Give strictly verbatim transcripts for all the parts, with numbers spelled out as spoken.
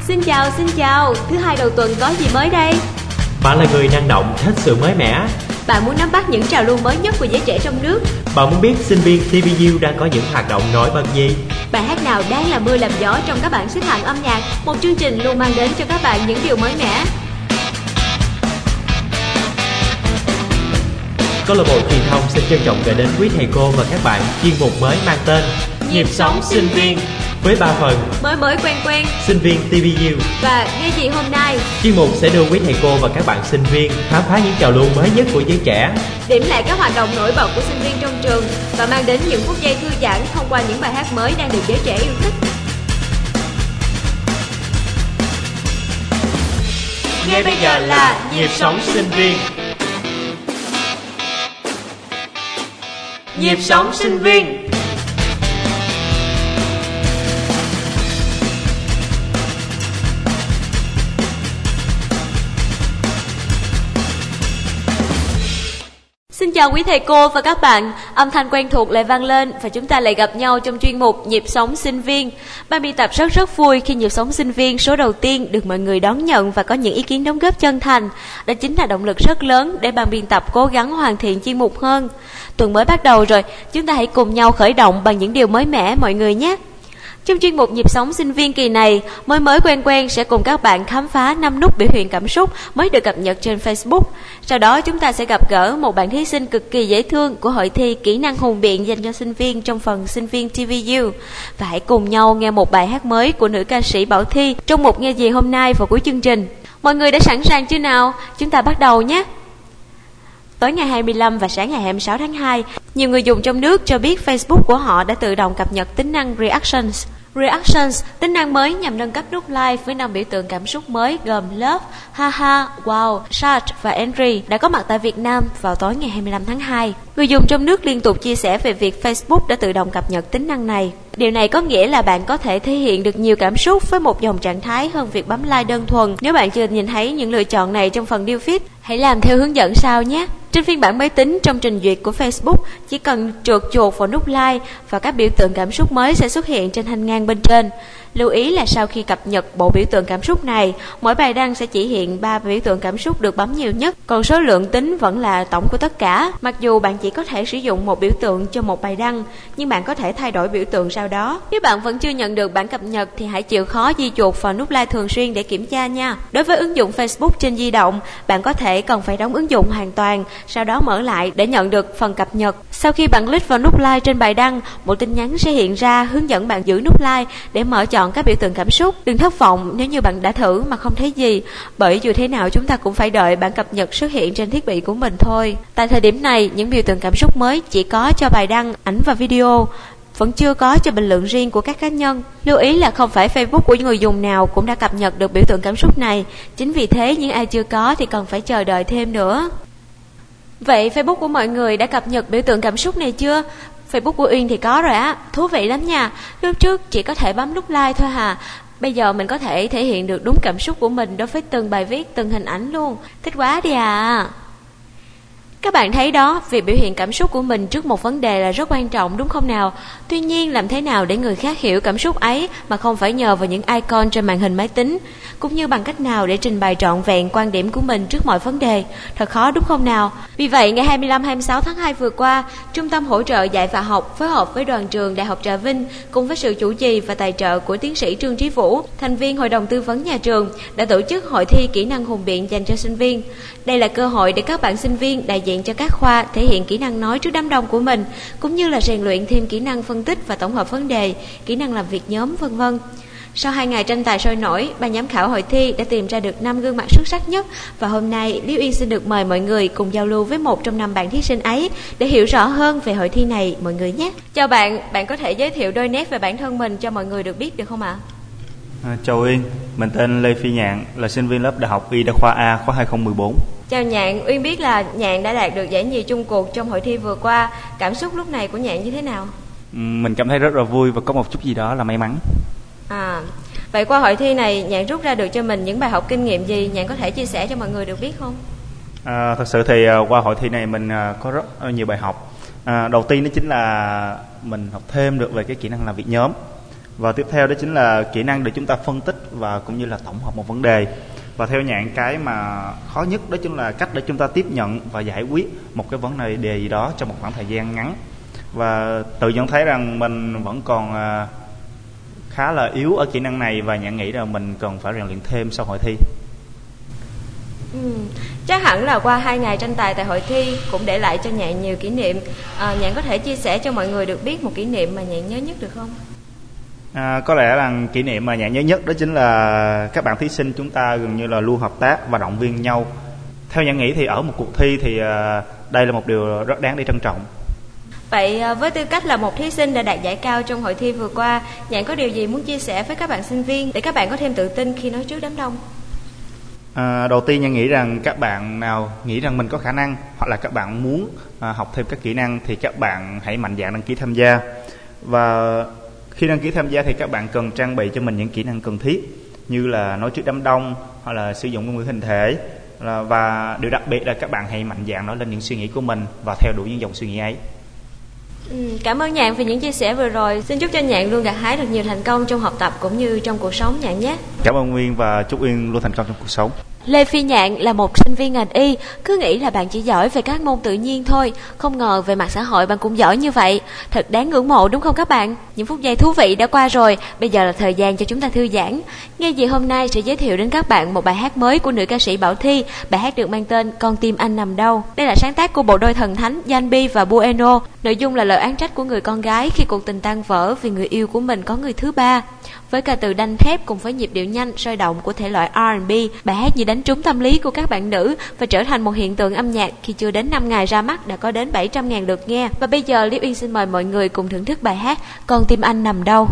Xin chào, xin chào. Thứ hai đầu tuần có gì mới đây? Bạn là người năng động, thích sự mới mẻ. Bạn muốn nắm bắt những trào lưu mới nhất của giới trẻ trong nước. Bạn muốn biết sinh viên tê vê u đang có những hoạt động nổi bật gì? Bài hát nào đang làm mưa làm gió trong các bảng xếp hạng âm nhạc? Một chương trình luôn mang đến cho các bạn những điều mới mẻ. Câu lạc bộ truyền thông xin trân trọng gửi đến quý thầy cô và các bạn chuyên mục mới mang tên Nhịp sống sinh viên, với ba phần: mới mới quen quen, sinh viên tê vê u và nghe gì hôm nay. Chuyên mục sẽ đưa quý thầy cô và các bạn sinh viên khám phá những trào lưu mới nhất của giới trẻ, điểm lại các hoạt động nổi bật của sinh viên trong trường và mang đến những phút giây thư giãn thông qua những bài hát mới đang được giới trẻ yêu thích. Ngay bây giờ là Nhịp sống sinh viên. Nhịp sống sinh viên. Xin chào quý thầy cô và các bạn, âm thanh quen thuộc lại vang lên và chúng ta lại gặp nhau trong chuyên mục Nhịp sống sinh viên. Ban biên tập rất rất vui khi Nhịp sống sinh viên số đầu tiên được mọi người đón nhận và có những ý kiến đóng góp chân thành. Đó chính là động lực rất lớn để ban biên tập cố gắng hoàn thiện chuyên mục hơn. Tuần mới bắt đầu rồi, chúng ta hãy cùng nhau khởi động bằng những điều mới mẻ mọi người nhé. Trong chuyên mục Nhịp sống sinh viên kỳ này, mới mới quen quen sẽ cùng các bạn khám phá năm nút biểu hiện cảm xúc mới được cập nhật trên Facebook. Sau đó chúng ta sẽ gặp gỡ một bạn thí sinh cực kỳ dễ thương của hội thi kỹ năng hùng biện dành cho sinh viên trong phần sinh viên tê vê u. Và hãy cùng nhau nghe một bài hát mới của nữ ca sĩ Bảo Thy trong một nghe gì hôm nay vào cuối chương trình. Mọi người đã sẵn sàng chưa nào? Chúng ta bắt đầu nhé! Tối ngày hai mươi lăm và sáng ngày hai mươi sáu tháng hai, nhiều người dùng trong nước cho biết Facebook của họ đã tự động cập nhật tính năng Reactions. Reactions, tính năng mới nhằm nâng cấp nút like với năm biểu tượng cảm xúc mới gồm Love, Haha, Wow, Sad và Angry đã có mặt tại Việt Nam vào tối ngày hai mươi lăm tháng hai. Người dùng trong nước liên tục chia sẻ về việc Facebook đã tự động cập nhật tính năng này. Điều này có nghĩa là bạn có thể thể hiện được nhiều cảm xúc với một dòng trạng thái hơn việc bấm like đơn thuần. Nếu bạn chưa nhìn thấy những lựa chọn này trong phần Deal Feed, hãy làm theo hướng dẫn sau nhé. Trên phiên bản máy tính trong trình duyệt của Facebook, chỉ cần trượt chuột vào nút like và các biểu tượng cảm xúc mới sẽ xuất hiện trên thanh ngang bên trên. Lưu ý là sau khi cập nhật bộ biểu tượng cảm xúc này, mỗi bài đăng sẽ chỉ hiện ba biểu tượng cảm xúc được bấm nhiều nhất, còn số lượng tính vẫn là tổng của tất cả. Mặc dù bạn chỉ có thể sử dụng một biểu tượng cho một bài đăng, nhưng bạn có thể thay đổi biểu tượng sau đó. Nếu bạn vẫn chưa nhận được bản cập nhật thì hãy chịu khó di chuột vào nút like thường xuyên để kiểm tra nha. Đối với ứng dụng Facebook trên di động, bạn có thể cần phải đóng ứng dụng hoàn toàn, sau đó mở lại để nhận được phần cập nhật. Sau khi bạn click vào nút like trên bài đăng, một tin nhắn sẽ hiện ra hướng dẫn bạn giữ nút like để mở chọn các biểu tượng cảm xúc. Đừng thất vọng nếu như bạn đã thử mà không thấy gì, bởi dù thế nào chúng ta cũng phải đợi bản cập nhật xuất hiện trên thiết bị của mình thôi. Tại thời điểm này, những biểu tượng cảm xúc mới chỉ có cho bài đăng, ảnh và video, vẫn chưa có cho bình luận riêng của các cá nhân. Lưu ý là không phải Facebook của người dùng nào cũng đã cập nhật được biểu tượng cảm xúc này. Chính vì thế những ai chưa có thì cần phải chờ đợi thêm nữa. Vậy Facebook của mọi người đã cập nhật biểu tượng cảm xúc này chưa? Facebook của Uyên thì có rồi á, thú vị lắm nha. Lúc trước chỉ có thể bấm nút like thôi hà. Bây giờ mình có thể thể hiện được đúng cảm xúc của mình đối với từng bài viết, từng hình ảnh luôn. Thích quá đi à. Các bạn thấy đó, việc biểu hiện cảm xúc của mình trước một vấn đề là rất quan trọng đúng không nào? Tuy nhiên, làm thế nào để người khác hiểu cảm xúc ấy mà không phải nhờ vào những icon trên màn hình máy tính? Cũng như bằng cách nào để trình bày trọn vẹn quan điểm của mình trước mọi vấn đề? Thật khó đúng không nào? Vì vậy, ngày hai mươi lăm hai mươi sáu tháng hai vừa qua, Trung tâm Hỗ trợ Dạy và Học phối hợp với Đoàn trường Đại học Trà Vinh cùng với sự chủ trì và tài trợ của tiến sĩ Trương Trí Vũ, thành viên Hội đồng Tư vấn nhà trường, đã tổ chức hội thi kỹ năng hùng biện dành cho sinh viên. Đây là cơ hội để các bạn sinh viên đại diện cho các khoa thể hiện kỹ năng nói trước đám đông của mình, cũng như là rèn luyện thêm kỹ năng phân tích và tổng hợp vấn đề, kỹ năng làm việc nhóm, vân vân. Sau hai ngày tranh tài sôi nổi, ban giám khảo hội thi đã tìm ra được năm gương mặt xuất sắc nhất và hôm nay Liễu Yên xin được mời mọi người cùng giao lưu với một trong năm bạn thí sinh ấy để hiểu rõ hơn về hội thi này mọi người nhé. Chào bạn, bạn có thể giới thiệu đôi nét về bản thân mình cho mọi người được biết được không ạ? À, chào Uyên, mình tên Lê Phi Nhạn, là sinh viên lớp Đại học Y Đa khoa A khóa hai không một bốn. Chào Nhạn, Uyên biết là Nhạn đã đạt được giải nhì chung cuộc trong hội thi vừa qua. Cảm xúc lúc này của Nhạn như thế nào? Mình cảm thấy rất là vui và có một chút gì đó là may mắn. À, vậy qua hội thi này Nhạn rút ra được cho mình những bài học kinh nghiệm gì? Nhạn có thể chia sẻ cho mọi người được biết không? À, thật sự thì qua hội thi này mình có rất nhiều bài học. À, đầu tiên đó chính là mình học thêm được về cái kỹ năng làm việc nhóm. Và tiếp theo đó chính là kỹ năng để chúng ta phân tích và cũng như là tổng hợp một vấn đề. Và theo Nhạn, cái mà khó nhất đó chính là cách để chúng ta tiếp nhận và giải quyết một cái vấn đề đề gì đó trong một khoảng thời gian ngắn. Và tự nhận thấy rằng mình vẫn còn khá là yếu ở kỹ năng này, và Nhạn nghĩ rằng mình cần phải rèn luyện thêm sau hội thi. Ừ, chắc hẳn là qua hai ngày tranh tài tại hội thi cũng để lại cho Nhạn nhiều kỷ niệm. à, Nhạn có thể chia sẻ cho mọi người được biết một kỷ niệm mà Nhạn nhớ nhất được không? À, có lẽ là kỷ niệm mà Nhạn nhớ nhất đó chính là các bạn thí sinh chúng ta gần như là luôn hợp tác và động viên nhau. Theo Nhạn nghĩ thì ở một cuộc thi thì đây là một điều rất đáng để trân trọng. Vậy với tư cách là một thí sinh đã đạt giải cao trong hội thi vừa qua, Nhạn có điều gì muốn chia sẻ với các bạn sinh viên để các bạn có thêm tự tin khi nói trước đám đông? À, đầu tiên Nhạn nghĩ rằng các bạn nào nghĩ rằng mình có khả năng hoặc là các bạn muốn à, học thêm các kỹ năng thì các bạn hãy mạnh dạn đăng ký tham gia. Và khi đăng ký tham gia thì các bạn cần trang bị cho mình những kỹ năng cần thiết như là nói trước đám đông hoặc là sử dụng ngôn ngữ hình thể. Và điều đặc biệt là các bạn hãy mạnh dạn nói lên những suy nghĩ của mình và theo đuổi những dòng suy nghĩ ấy. Ừ, cảm ơn Nhạn vì những chia sẻ vừa rồi. Xin chúc cho Nhạn luôn gặt hái được nhiều thành công trong học tập cũng như trong cuộc sống Nhạn nhé. Cảm ơn Nguyên và chúc Nguyên luôn thành công trong cuộc sống. Lê Phi Nhạn là một sinh viên ngành y, cứ nghĩ là bạn chỉ giỏi về các môn tự nhiên thôi, không ngờ về mặt xã hội bạn cũng giỏi như vậy. Thật đáng ngưỡng mộ đúng không các bạn? Những phút giây thú vị đã qua rồi, bây giờ là thời gian cho chúng ta thư giãn. Nghe gì hôm nay sẽ giới thiệu đến các bạn một bài hát mới của nữ ca sĩ Bảo Thy. Bài hát được mang tên Con tim anh nằm đâu. Đây là sáng tác của bộ đôi thần thánh Yanbi và Bueno. Nội dung là lời oán trách của người con gái khi cuộc tình tan vỡ vì người yêu của mình có người thứ ba. Với ca từ đanh thép cùng với nhịp điệu nhanh sôi động của thể loại R and B, bài hát như đánh trúng tâm lý của các bạn nữ và trở thành một hiện tượng âm nhạc khi chưa đến năm ngày ra mắt đã có đến bảy trăm nghìn lượt nghe. Và bây giờ Liễu Yên xin mời mọi người cùng thưởng thức bài hát Con tim anh nằm đâu.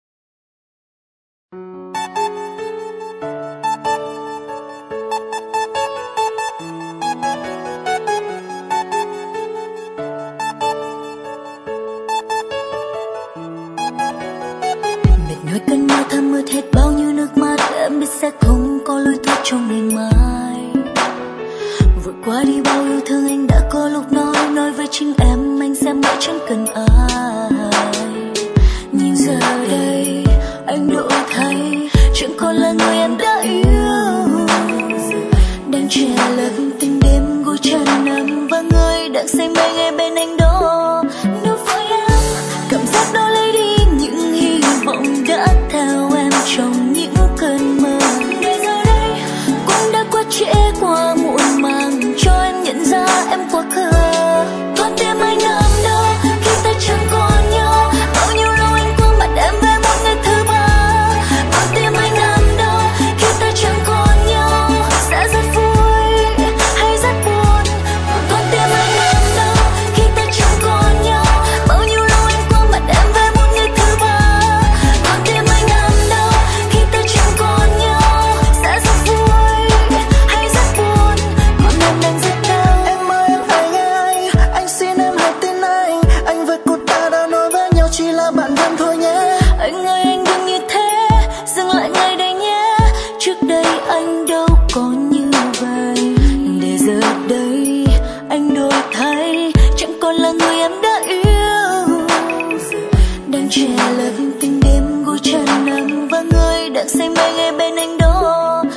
Nói cơn mưa thấm mưa hết bao nhiêu nước mắt, em biết sẽ không có lối thoát trong ngày mai. Vượt qua đi bao yêu thương anh đã có lúc nói nói với chính em anh sẽ mãi chẳng cần ai. Nhưng giờ đây anh đổi thay, chẳng còn là người em đã yêu. Đang che lấp từng đêm gối chân nằm và người đang say mê ngay bên anh đó. Đối với em cảm giác đó lấy đi những hy vọng đã theo em trong những cơn mơ. Để giờ đây cũng đã quá trễ qua muộn màng cho em nhận ra em quá khờ. Con tim anh nằm đâu khi ta chẳng còn nhau, bao nhiêu lâu anh quăng mặt em về một người thứ ba. Con tim anh nằm đâu khi ta chẳng còn nhau, sẽ rất vui hay rất buồn. Con tim anh nằm đâu khi ta chẳng còn nhau, bao nhiêu lâu anh quăng mặt em về một người thứ ba. Con tim anh nằm đâu khi ta chẳng còn nhau, sẽ rất vui hay rất buồn. Còn em đang rất đau. Em ơi em hãy nghe anh, anh xin em hãy tin anh. Anh với cô ta đã nói với nhau chỉ là bạn thân thôi nhé. Anh ơi anh đừng như thế, dừng lại ngay đây nhé. Trước đây anh đâu có như vậy, để giờ đây anh đổi thay, chẳng còn là người em đã yêu. Đang che lấp từng đêm gối chân nằm và người đang say mê ngay bên anh đó.